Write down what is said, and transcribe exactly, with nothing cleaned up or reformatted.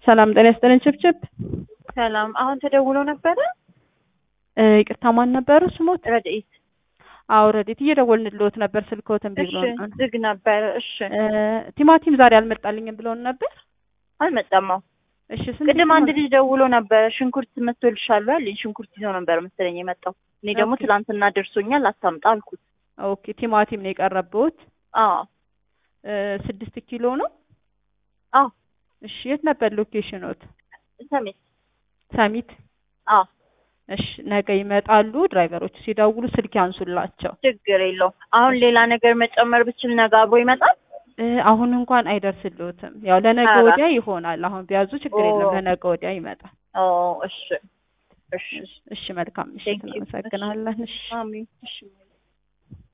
ሰላም ጤና ይስጥልኝ ችብችብ ሰላም አሁን ተደውሎ ነበር ይቅርታ ማን ነበር ስሞት ረድኤት አው ረድኤት እየደወልንልዎት ነበር ስልክዎትን ቢብሎን እሺ ዝግ ነበር እሺ ቲማቲም ዛሬ አልመጣልኝም ብሎን ነበር አልመጣም እሺ ቅድም አንድ ልጅ ደውሎ ነበር ሽንኩርት መጥቶልሻል አይደል ሽንኩርት ይዞ ነበር መሰለኝ የመጣው እኔ ደግሞ ትላንትና ደርሶኛል አታምጣ አልኩት ኦኬ ቲማቲም ነው የቀረበውት አዎ ስድስት ኪሎ ነው አዎ እሺ የት ነበር ሎኬሽኖት ሰሚት ሰሚት አዎ እሺ ነገ ይመጣሉ ድራይቨሮች ሲደውሉ ስልክ ያንሱላቸው ችግር የለውም አሁን ሌላ ነገር መጨመር ብቻ ነገ አብሮ ይመጣል አሁን እንኳን አይደርስልዎትም ያው ለነገ ወዲያ ይሆናል አሁን ቢያዙ ችግር የለም ለነገ ወዲያ ይመጣል ኦ እሺ እሺ እሺ መልካም እሺ እናመሰግናለን እሺ አሜን እሺ